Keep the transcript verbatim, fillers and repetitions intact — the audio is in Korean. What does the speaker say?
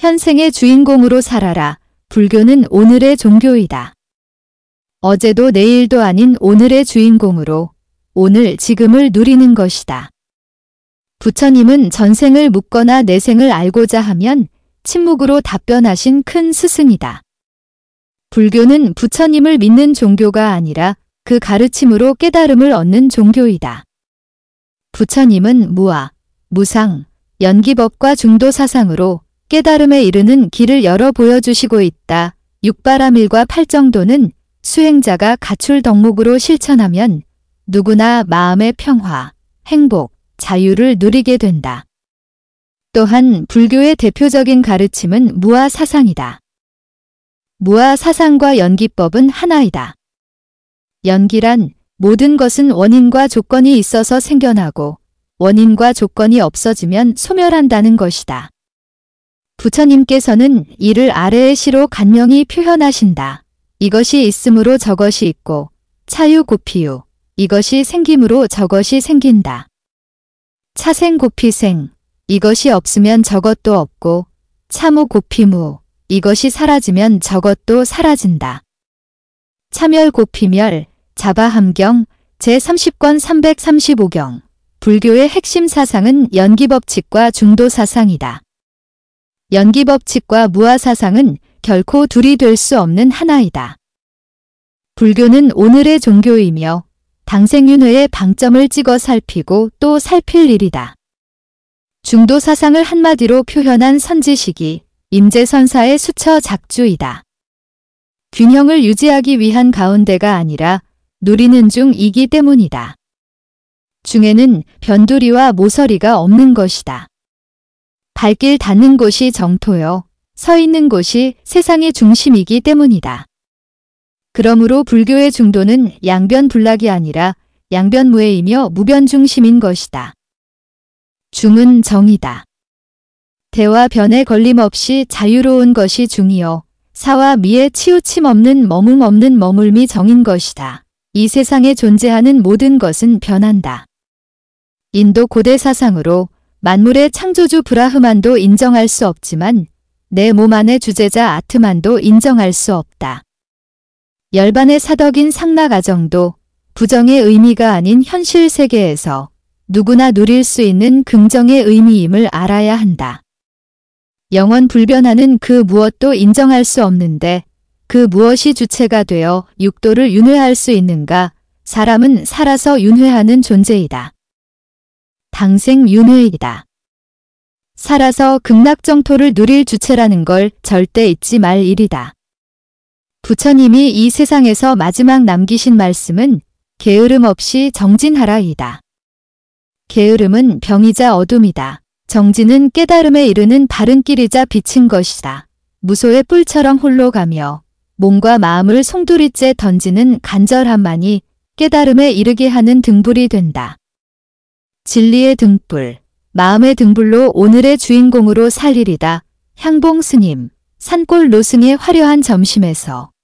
현생의 주인공으로 살아라. 불교는 오늘의 종교이다. 어제도 내일도 아닌 오늘의 주인공으로 오늘 지금을 누리는 것이다. 부처님은 전생을 묻거나 내생을 알고자 하면 침묵으로 답변하신 큰 스승이다. 불교는 부처님을 믿는 종교가 아니라 그 가르침으로 깨달음을 얻는 종교이다. 부처님은 무아, 무상, 연기법과 중도사상으로 깨달음에 이르는 길을 열어 보여주시고 있다. 육바라밀과 팔정도는 수행자가 갖출 덕목으로 실천하면 누구나 마음의 평화, 행복, 자유를 누리게 된다. 또한 불교의 대표적인 가르침은 무아 사상이다. 무아 사상과 연기법은 하나이다. 연기란 모든 것은 원인과 조건이 있어서 생겨나고 원인과 조건이 없어지면 소멸한다는 것이다. 부처님께서는 이를 아래의 시로 간명히 표현하신다. 이것이 있으므로 저것이 있고 차유고피유, 이것이 생김으로 저것이 생긴다. 차생고피생, 이것이 없으면 저것도 없고 차무고피무, 이것이 사라지면 저것도 사라진다. 차멸고피멸, 자바함경, 제삼십 권 삼백삼십오 경. 불교의 핵심 사상은 연기법칙과 중도사상이다. 연기법칙과 무아사상은 결코 둘이 될 수 없는 하나이다. 불교는 오늘의 종교이며 당생윤회의 방점을 찍어 살피고 또 살필 일이다. 중도사상을 한마디로 표현한 선지식이 임재선사의 수처 작주이다. 균형을 유지하기 위한 가운데가 아니라 누리는 중이기 때문이다. 중에는 변두리와 모서리가 없는 것이다. 발길 닿는 곳이 정토요, 서 있는 곳이 세상의 중심이기 때문이다. 그러므로 불교의 중도는 양변불락이 아니라 양변무해이며 무변중심인 것이다. 중은 정이다. 대와 변에 걸림없이 자유로운 것이 중이요, 사와 미에 치우침 없는 머문 없는 머물미 정인 것이다. 이 세상에 존재하는 모든 것은 변한다. 인도 고대 사상으로 만물의 창조주 브라흐만도 인정할 수 없지만 내 몸 안의 주제자 아트만도 인정할 수 없다. 열반의 사덕인 상락아정도 부정의 의미가 아닌 현실 세계에서 누구나 누릴 수 있는 긍정의 의미임을 알아야 한다. 영원 불변하는 그 무엇도 인정할 수 없는데 그 무엇이 주체가 되어 육도를 윤회할 수 있는가? 사람은 살아서 윤회하는 존재이다. 당생 윤회이다. 살아서 극락정토를 누릴 주체라는 걸 절대 잊지 말 일이다. 부처님이 이 세상에서 마지막 남기신 말씀은 게으름 없이 정진하라이다. 게으름은 병이자 어둠이다. 정진은 깨달음에 이르는 바른 길이자 빛인 것이다. 무소의 뿔처럼 홀로 가며 몸과 마음을 송두리째 던지는 간절함만이 깨달음에 이르게 하는 등불이 된다. 진리의 등불, 마음의 등불로 오늘의 주인공으로 살리리다. 향봉 스님, 산골 노승의 화려한 점심에서